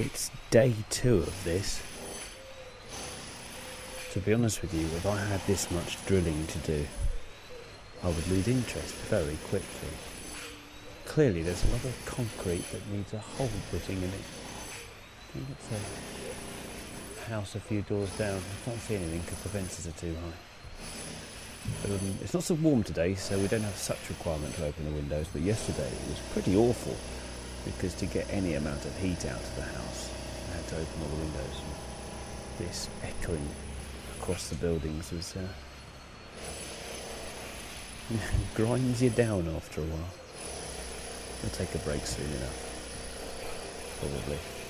It's day 2 of this. To be honest with you, if I had this much drilling to do, I would lose interest very quickly. Clearly there's a lot of concrete that needs a hole putting in it. I think it's a house a few doors down. I can't see anything because the fences are too high. It's not so warm today, so we don't have such requirement to open the windows, but yesterday it was pretty awful because to get any amount of heat out of the house I had to open all the windows. This echoing across the buildings was grinds you down after a while. We'll take a break soon enough, probably.